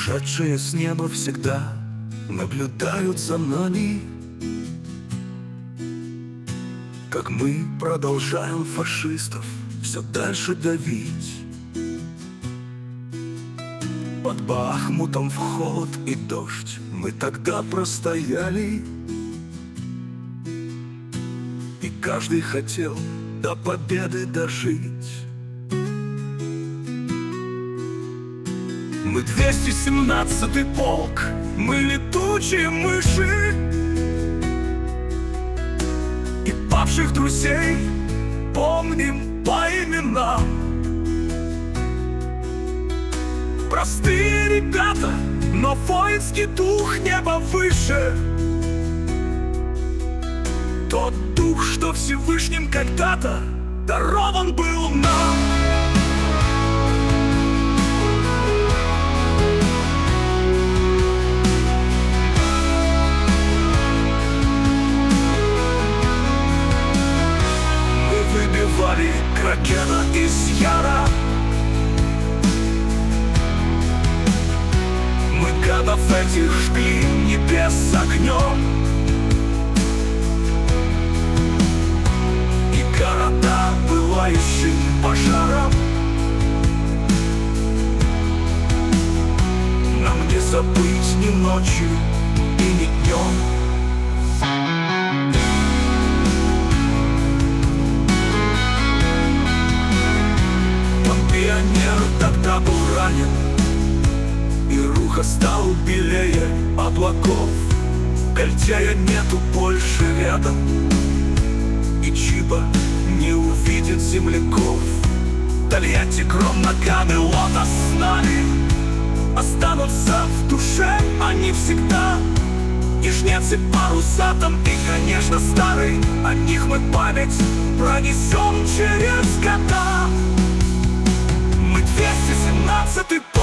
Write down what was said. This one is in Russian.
Ушедшие с неба всегда наблюдают за нами, как мы продолжаем фашистов все дальше давить. Под Бахмутом в холод и дождь мы тогда простояли, и каждый хотел до победы дожить. Мы 217-й полк, мы летучие мыши, и павших друзей помним по именам. Простые ребята, но воинский дух неба выше. Тот дух, что Всевышним когда-то дарован был нам. Мы выбивали Кракена из Яра, мы гадов этих жгли небес огнем, и города пылающим пожаром нам не забыть ни ночью и ни днем. Он пионер тогда был ранен, и Руха стал белее облаков. Кольтяя нету больше рядом, и Чиба не увидит земляков. Тольятти, Гром, Наган и Лотос с нами останутся в душе они всегда. И Жнец, и Парусатом, и, конечно, Старый, о них мы память пронесем через года. Мы 217-й полк.